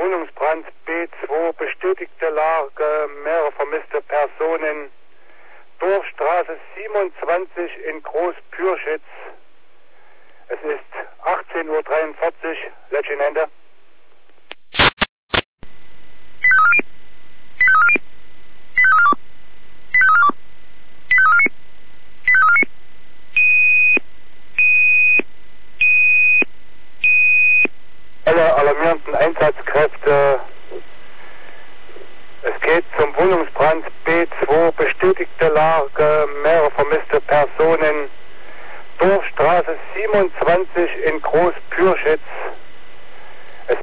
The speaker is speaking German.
Wohnungsbrand B2, bestätigte Lage, mehrere vermisste Personen. Dorfstraße 27 in Großpürschitz. Es ist 18:43 Uhr, Letzten Alle alarmierenden Einsatzkräfte. Es geht zum Wohnungsbrand B2, bestätigte Lage, mehrere vermisste Personen. Dorfstraße 27 in Großpürschitz.